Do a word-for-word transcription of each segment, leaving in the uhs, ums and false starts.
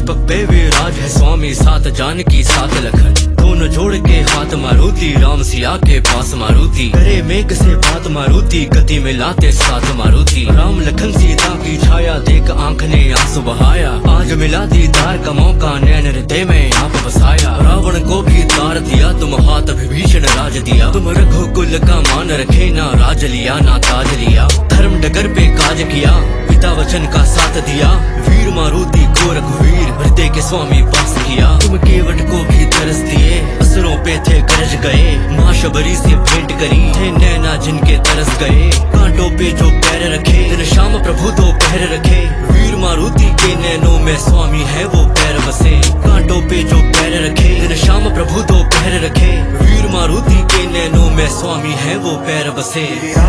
पुष्पक पे विराज है स्वामी, सात जानकी सात लखन, दोनों जोड़ के हाथ मारुति, राम सिया के पास मारुति, करे मेघ से बात मारुति, गति में लाते साथ मारुति। राम लखन सीता की छाया देख आंख ने आंसू बहाया, आज मिला दीदार का मौका नैन हृदय में आप बसाया। रावण को भी तार दिया तुम, हाथ विभीषण राज दिया, तुम रघुकुल का मान रखे, ना राज लिया ना ताज लिया। धर्म डगर पे काज किया, पिता वचन का साथ दिया, वीर मारुति को रघुवीर हृदय के स्वामी पास किया। तुम केवट को भी तरस दिए, असुरों पे थे गरज गए, माँ शबरी से भेंट करी, थे नैना जिनके तरस गए। कांटों पे जो पैर रखे, दिन शाम प्रभु दो पैर रखे, वीर मारुति के नैनों में स्वामी है वो पैर बसे। कांटों पे जो पैर रखे, दिन शाम प्रभु दो पैर रखे, वीर मारुति के नैनों में स्वामी है वो पैर बसे।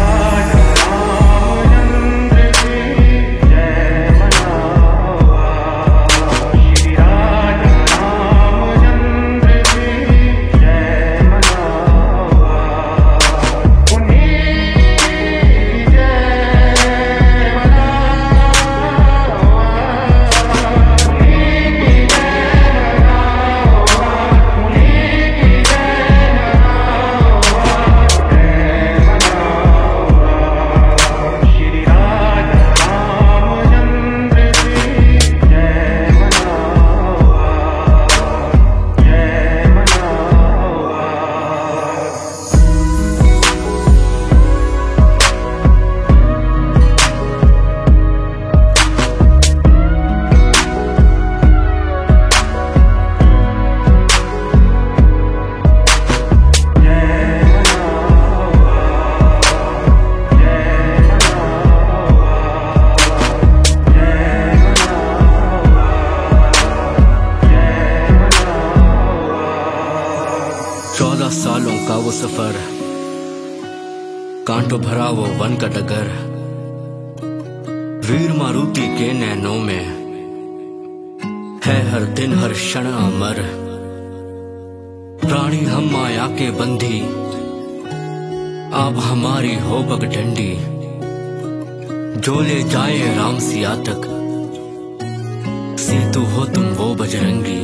चौदह सालों का वो सफर, कांटों भरा वो वन का डगर, वीर मारुति के नैनों में है हर दिन हर क्षण अमर। प्राणी हम माया के बंधी, आप हमारी हो पगडंडी, जो ले जाए राम सिया तक, सेतु हो तुम वो बजरंगी।